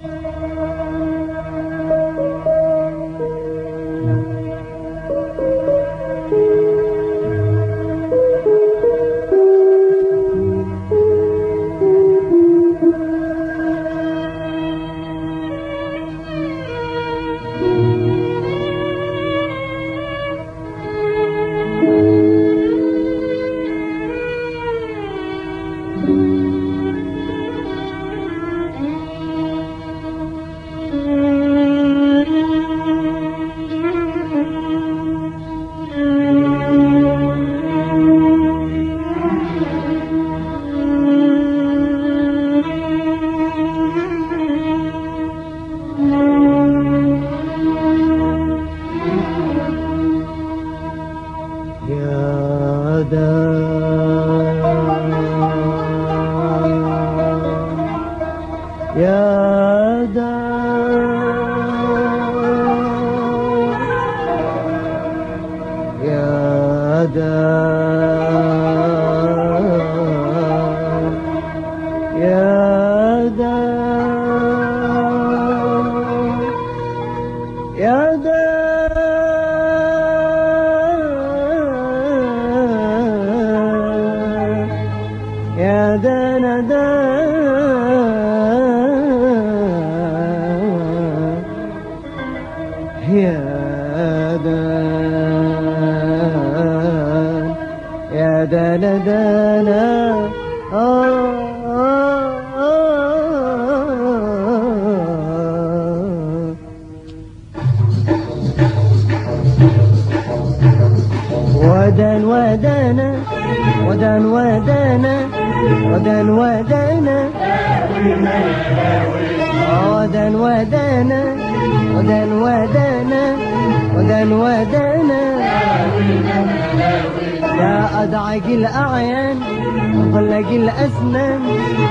يا أدعج الأعين وطلق الأسنان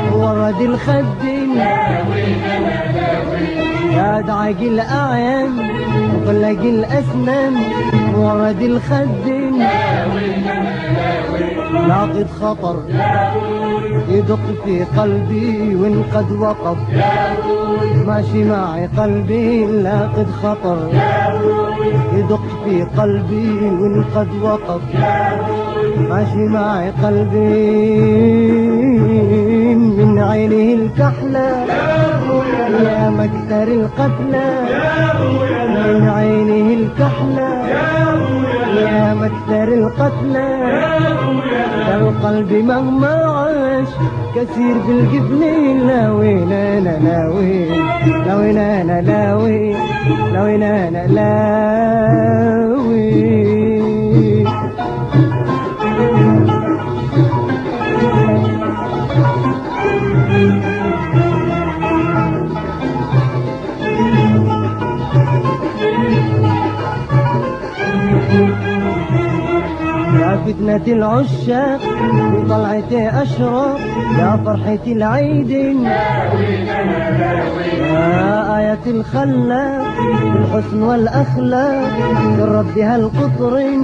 ورد الخدين، يا أدعج الأعين وطلق الأسنان ورد الخدين، لاقد خطر يدق في قلبي وإن قد وقف ماشي معي قلبي، لاقد خطر يدق في قلبي وإن قد وقف ماشي معي قلبي. من عينه الكحلة يا مكتر القتلى، من عينه الكحلة يا مكتر القتلى، القلب مهما عاش كثير بالجبن لاوين انا لاوين لاوين انا لاوين لاوين انا لاوين. يا فتنة العشاق بطلعتي أشرق، يا فرحة العيدين، يا آية الخلاق بالحسن والأخلاق من ردها القطرين،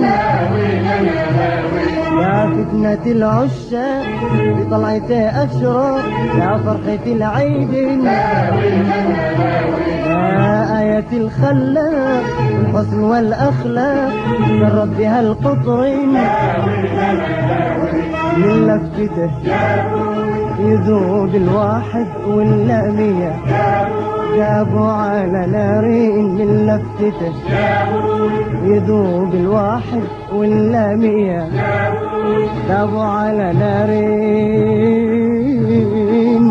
يا فتنة العشاق بطلعتي أشرق، يا فرحة العيدين، يا آية الخلاق بالحسن والأخلاق من ردها القطرين، من لفته يذوب الواحد ولا مية، جابوا على نارين من لفته يذوب الواحد ولا مية، جابوا على نارين.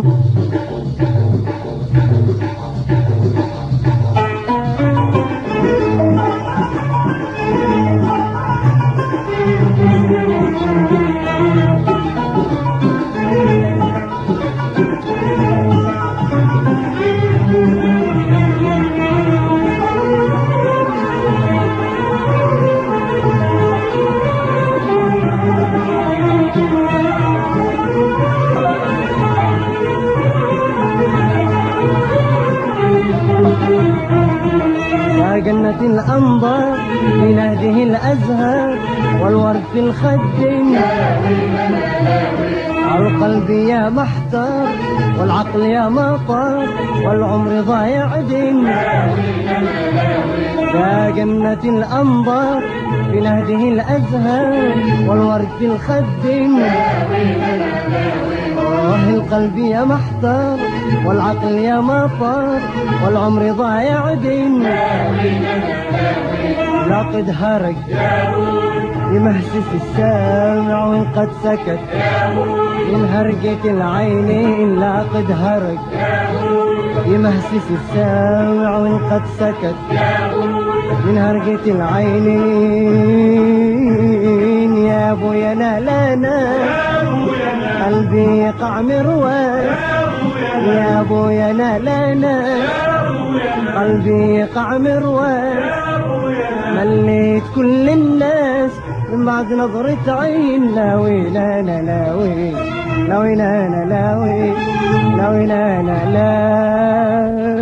جنة الأنظار بنهده الأزهار والورد في الخد، القلب يا محتار والعقل يا مطار والعمر ضايع دين. يا جنة الأنظار في نهده الأزهار والورد في الخد. القلب يا محتار والعقل يا مطار والعمر ضايع دين. لقد هرج يمهسس السامع وإن قد سكت من هرجة العينين. لقد هرج يمهسس السامع وإن قد سكت من هرجة العينين. يا ابويا نالانا قلبي يقع مرواس. يا ابويا نالانا قلبي يقع مرواس. مليت كل الناس من بعد نظرة عين. لاوي لا لا لاوي لاوي لا لا لاوي لاوي لا لا لا.